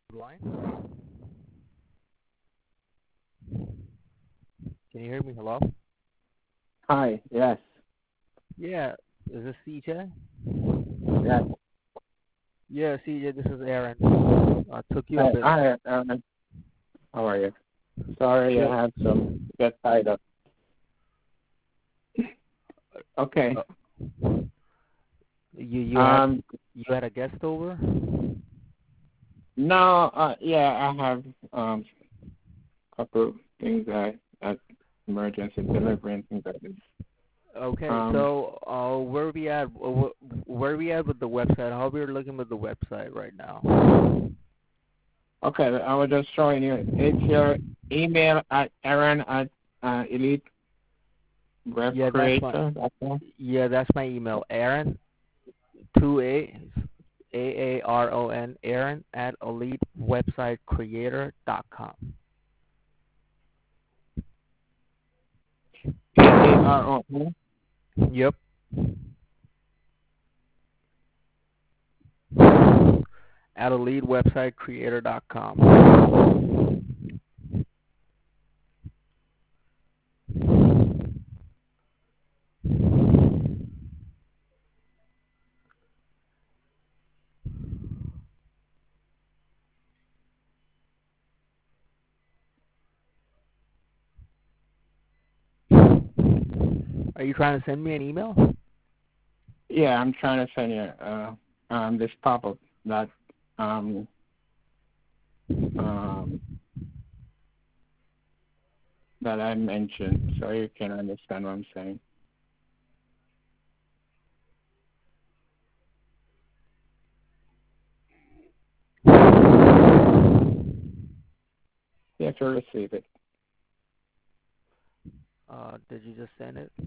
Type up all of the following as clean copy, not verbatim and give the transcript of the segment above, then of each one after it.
Line? Can you hear me? Hello? Hi. Yes. Yeah, is this CJ? Yes. Yeah, CJ, this is Aaron. Took you a Hi. bit. Hi. How are you? Sorry, Good. I had some get tied up. Okay. Uh, you had Um. you had a guest over? No. Yeah. I have couple things that emergency delivery and things like this. Okay, Um. so where we at with the website? How we're looking with the website right now? Okay. I was just showing you. It's your email at Aaron at Elite Web Yeah, Creator. that's my email. Aaron 2A Aaron Aaron at elitewebsitecreator.com. AARON. Yep. At elitewebsitecreator.com. Are you trying to send me an email? Yeah. I'm trying to send you this pop-up that um um that I mentioned, so you can understand what I'm saying. You have to receive it. Did you just send it?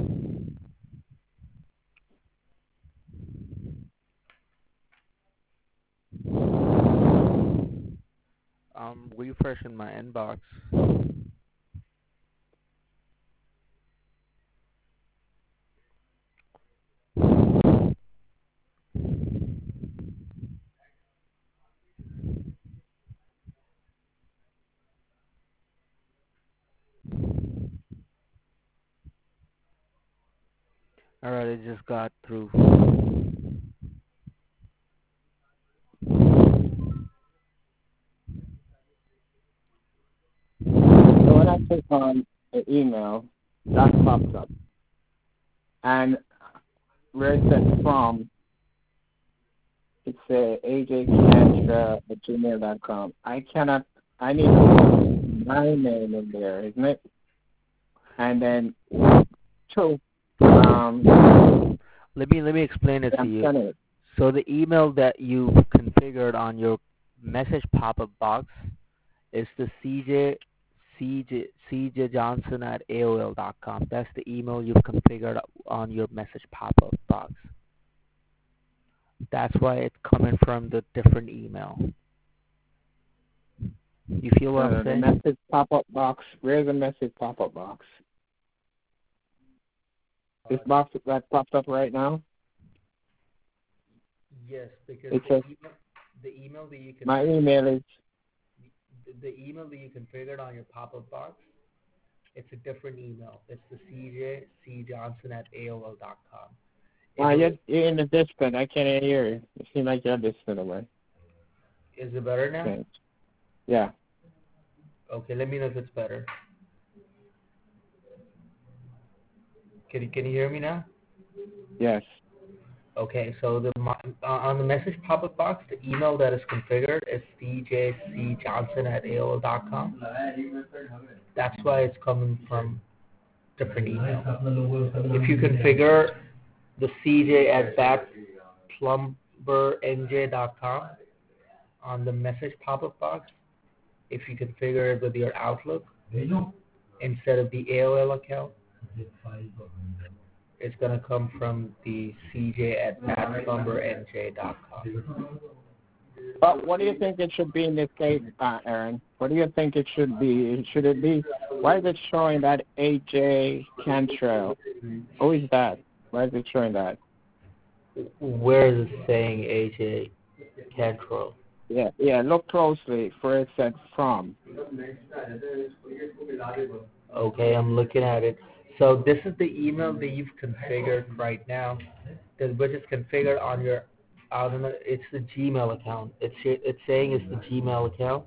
I'm refreshing my inbox. Alright, it just got through. So when I click on the email, that pops up. And where it says from, it's ajcantra@gmail.com. I need to put my name in there, isn't it? And then two, Let me explain it to I'm you. sending it. So the email that you configured on your message pop-up box is the CJ Johnson at AOL.com. That's the email you've configured on your message pop-up box. That's why it's coming from the different email. You feel what I'm The saying? message pop-up box. Where's the message pop-up box? This box that popped up right now? Yes, because It says, the email that you my email is, configured on your pop-up box, it's a different email. It's the CJCJohnson at AOL.com. you're in the distant. I can't hear you. You seem like you're distant away. Is it better now? Thanks. Yeah. Okay, let me know if it's better. Can you hear me now? Yes. Okay, so on the message pop-up box, the email that is configured is cjcjohnson at AOL.com. That's why it's coming from different email. If you configure the CJ at backplumbernj.com on the message pop-up box, if you configure it with your Outlook instead of the AOL account, it's going to come from the CJ at backplumbernj.com. But what do you think it should be in this case, Aaron? What do you think it should be? Should it be, why is it showing that AJ Cantrell? Who is that? Why is it showing that? Where is it saying AJ Cantrell? Yeah. Look closely for it said from. Okay, I'm looking at it. So this is the email that you've configured right now, which is configured on your, I don't know, it's the Gmail account. It's saying it's the Gmail account,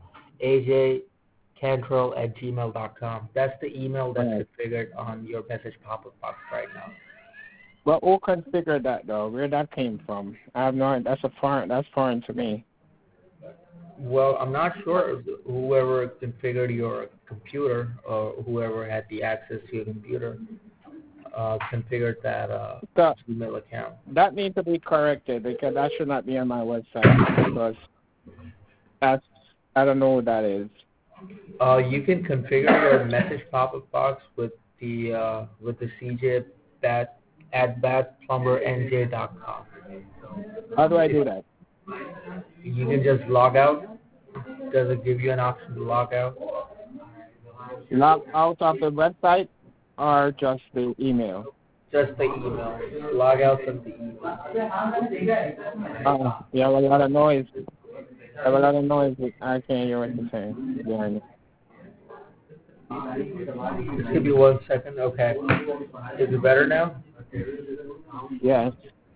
ajcantrell@gmail.com. That's the email that's Right. configured on your message pop-up box right now. But who configured that though? Where that came from? I have no idea. That's foreign to me. Well, I'm not sure if whoever configured your computer or whoever had the access to your computer configured that So Gmail account. that needs to be corrected because that should not be on my website because that's I don't know what that is. You can configure your message pop-up box with the CJ at badplumberNJ.com. How do I do that? You can just log out. Does it give you an option to log out? Log out of the website or just the email? Just the email. Log out from the email. Yeah, well, a lot of noise. I have a lot of noise. I can't hear what you're saying behind me. Just give me 1 second. Okay. Is it better now? Yes.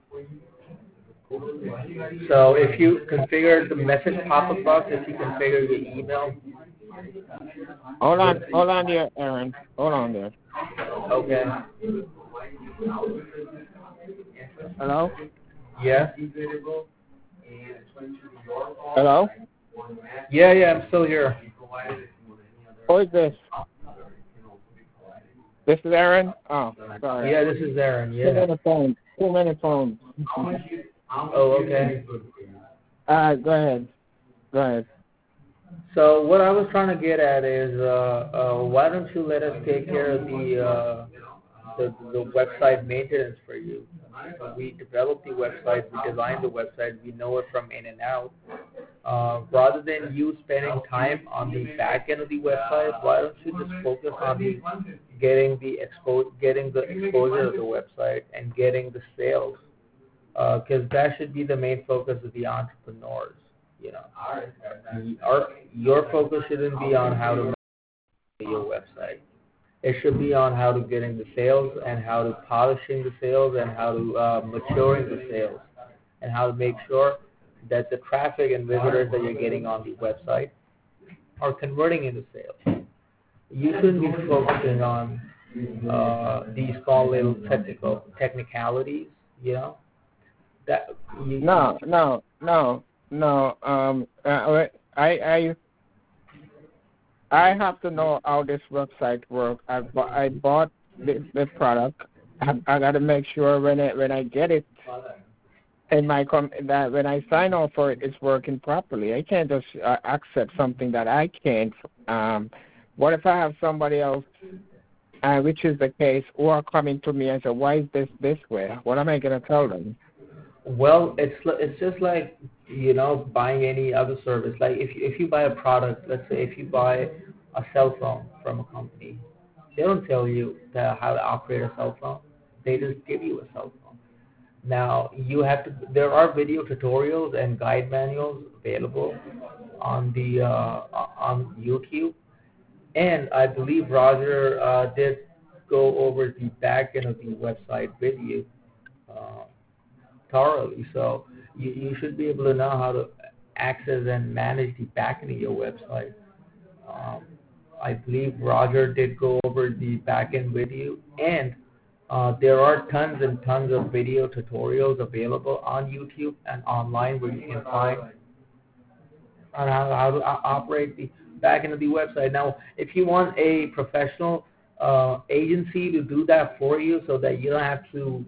So if you configure the message pop-up box, if you configure your email. Hold on there, Aaron. Hold on there. Okay. Hello? Yeah? Hello? Yeah, I'm still here. Who is this? This is Aaron? Oh, sorry. Yeah, this is Aaron. Too Yeah. many phones. Oh, okay. Go ahead. So what I was trying to get at is, why don't you let us take care of the website maintenance for you? We developed the website, we designed the website, we know it from in and out. Rather than you spending time on the back end of the website, why don't you just focus on getting the exposure of the website and getting the sales? Because that should be the main focus of the entrepreneurs. You know, your focus shouldn't be on how to make your website. It should be on how to getting the sales and how to polishing the sales and how to maturing the sales and how to make sure that the traffic and visitors that you're getting on the website are converting into sales. You shouldn't be focusing on these small little technicalities. You know that. No. I have to know how this website works. I bought the product. I got to make sure when I get it in my that when I sign off for it, it's working properly. I can't just accept something that I can't. What if I have somebody else, which is the case, who are coming to me and say, "Why is this way?" What am I going to tell them? Well, it's just like, you know, buying any other service. Like if you buy a product, let's say if you buy a cell phone from a company, they don't tell you how to operate a cell phone. They just give you a cell phone. Now there are video tutorials and guide manuals available on the on YouTube, and I believe Roger did go over the back end of the website with you thoroughly. So you should be able to know how to access and manage the back end of your website. I believe Roger did go over the back end with you, and there are tons and tons of video tutorials available on YouTube and online where you can find on how to operate the back end of the website. Now, if you want a professional agency to do that for you, so that you don't have to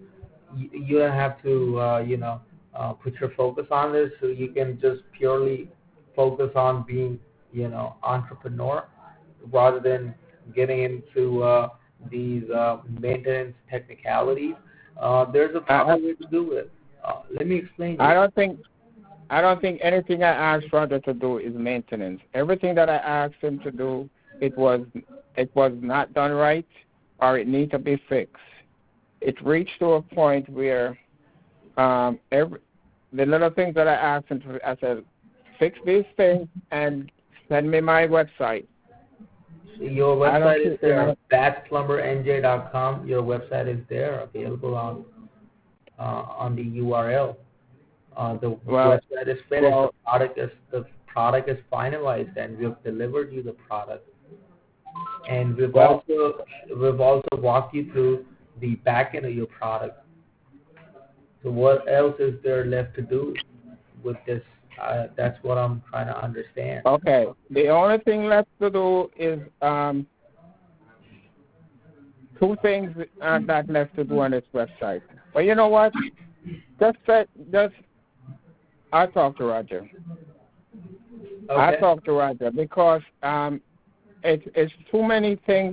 put your focus on this, so you can just purely focus on being, entrepreneur, rather than getting into these maintenance technicalities. There's a proper way to do it. Let me explain. I don't think anything I asked Roger to do is maintenance. Everything that I asked him to do, it was not done right, or it needs to be fixed. It reached to a point where the little things that I asked him to, I said, fix these things and send me my website. Your website is there, batplumberNJ.com. Your website is there, available on the URL. The website is finished. The product is finalized, and we've delivered you the product. And we've also walked you through the back end of your product. So what else is there left to do with this? That's what I'm trying to understand. Okay. The only thing left to do is two things that left to do on this website. But you know what? I'll talk to Roger. Okay. I'll talk to Roger because it's too many things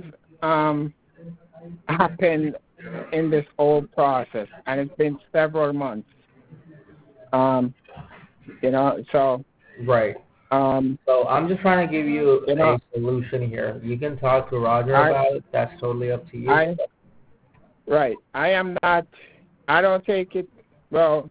happen in this whole process, and it's been several months. So right. So I'm just trying to give you a solution here. You can talk to Roger about it. That's totally up to you. Right. I don't take it well.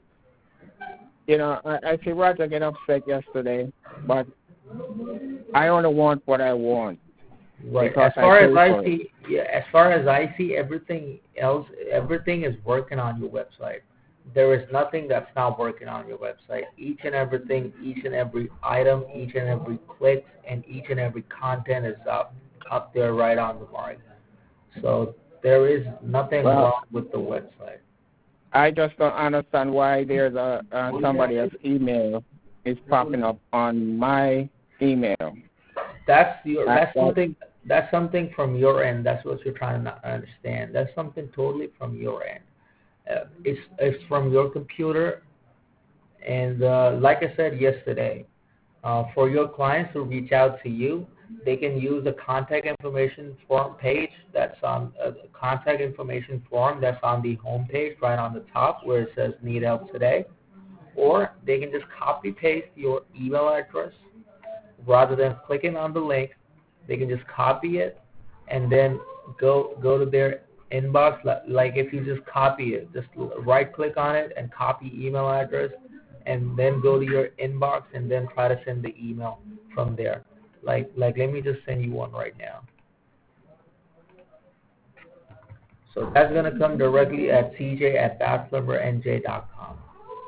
I see Roger get upset yesterday, but I only want what I want. Right. As far as I see, everything is working on your website. There is nothing that's not working on your website. Each and every item, each and every click, and each and every content is up there right on the mark. So there is nothing wrong with the website. I just don't understand why there's somebody else's email is popping up on my email. That's something from your end. That's what you're trying to understand. That's something totally from your end. It's from your computer, and like I said yesterday, for your clients to reach out to you, they can use the contact information form page that's on the contact information form that's on the home page right on the top where it says need help today, or they can just copy paste your email address rather than clicking on the link. They can just copy it and then go to their inbox. Like if you just copy it, just right click on it and copy email address, and then go to your inbox and then try to send the email from there. Like let me just send you one right now. So that's going to come directly at cj@batplumberNJ.com.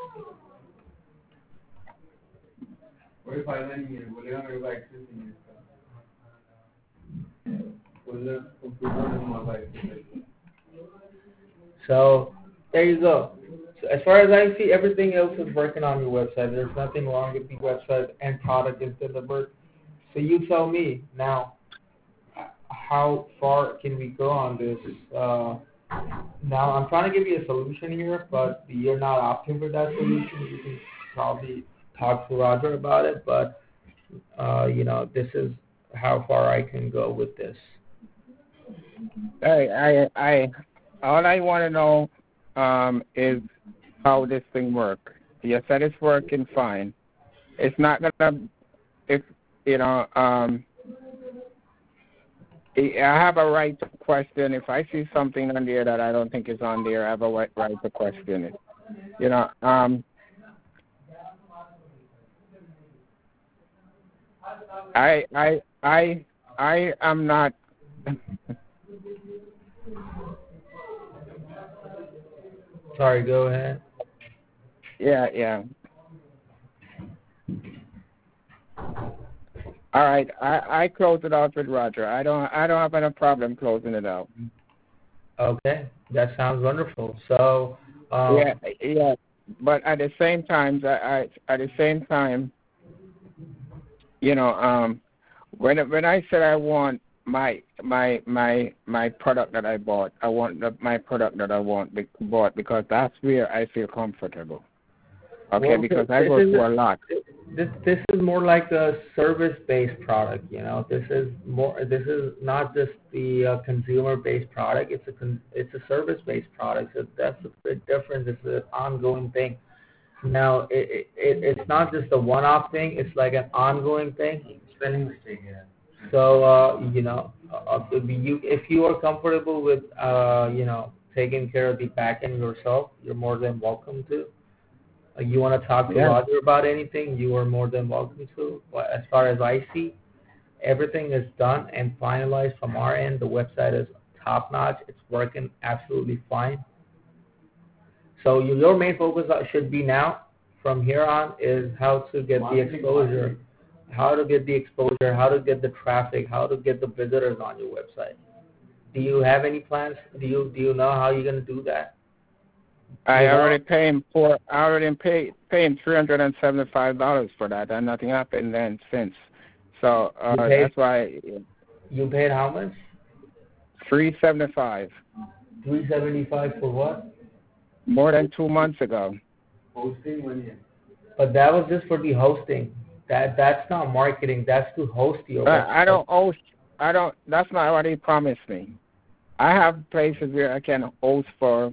So there you go. So as far as I see, everything else is working on your website. There's nothing wrong with the website, and product is delivered. So you tell me now, how far can we go on this? Now I'm trying to give you a solution here, but you're not opting for that solution. You can probably talk to Roger about it, but this is how far I can go with this. All I want to know is how this thing works. You said it's working fine. It's not gonna. I have a right to question. If I see something on there that I don't think is on there, I have a right to question it. I am not. Sorry, go ahead. Yeah. All right, I close it out with Roger. I don't have any problem closing it out. Okay, that sounds wonderful. So yeah, but at the same time, when I said I want my product that I bought, I want my product that I bought because that's where I feel comfortable. Okay, well, because I go through a lot. This is more like a service-based product. This is not just the consumer-based product. It's a service-based product. So that's a big difference. It's an ongoing thing. Now it's not just a one-off thing. It's like an ongoing thing. Spelling mistake. Yeah. So if you are comfortable with taking care of the back end yourself, you're more than welcome to. You want to talk to Yeah. Roger about anything, you are more than welcome to. But as far as I see, everything is done and finalized from our end. The website is top-notch. It's working absolutely fine. So your main focus should be now, from here on, is how to get the exposure, how to get the traffic, how to get the visitors on your website. Do you have any plans? Do you know how you're going to do that? I already paying $375 for that, and nothing happened then since. So that's why. You paid how much? $375. $375 for what? More than 2 months ago. But that was just for the hosting. That's not marketing. That's to host your website. I don't host. I don't. That's not what he promised me. I have places where I can host for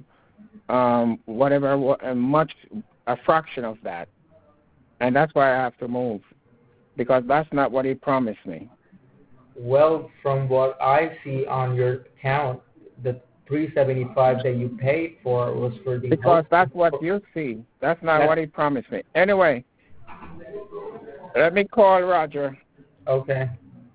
a fraction of that, and that's why I have to move, because that's not what he promised me. Well, from what I see on your account, the $375 that you paid for was for the because hosting. That's what you see. That's not what he promised me. Anyway, let me call Roger. Okay.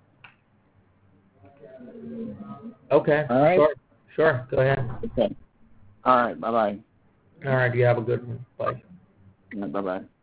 Okay. All right. Sure. Go ahead. Okay. All right. Bye-bye. All right. You have a good one. Bye. Bye-bye.